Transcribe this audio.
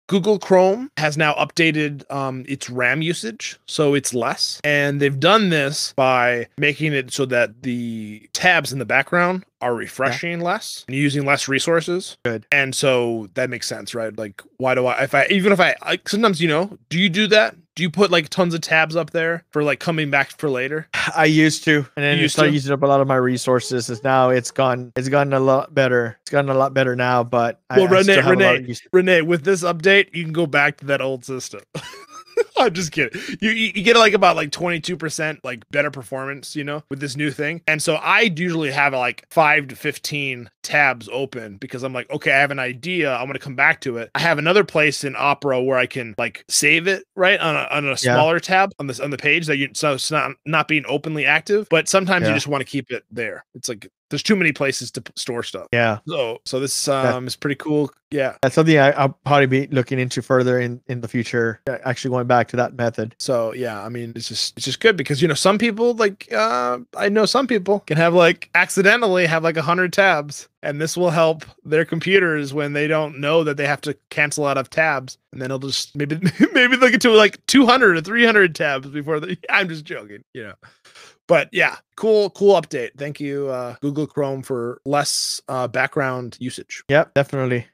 Google Chrome has now updated its RAM usage, so it's less. And they've done this by making it so that the tabs in the background are refreshing less and using less resources. Good. And so that makes sense, right? Like, why do I sometimes, do you do that? Do you put like tons of tabs up there for like coming back for later? I used to, and then You it started using up a lot of my resources. Is now it's gotten a lot better. It's gotten a lot better now, but Well, I still have a lot of use. Renee, with this update, you can go back to that old system. I'm just kidding. You get like about like 22% like better performance, with this new thing. And so I usually have like 5 to 15 tabs open because I'm like, okay, I have an idea. I'm gonna come back to it. I have another place in Opera where I can like save it right on a smaller tab on the page so it's not being openly active. But sometimes you just want to keep it there. It's like there's too many places to store stuff. Yeah. So this is pretty cool. Yeah. That's something I'll probably be looking into further in the future. Actually going back to that method. So yeah, I mean, it's just good because some people like I know some people can have like accidentally have like 100 tabs, and this will help their computers when they don't know that they have to cancel out of tabs, and then it'll just maybe they'll get to like 200 or 300 tabs before I'm just joking, But yeah, cool update. Thank you, Google Chrome, for less background usage. Yep, definitely.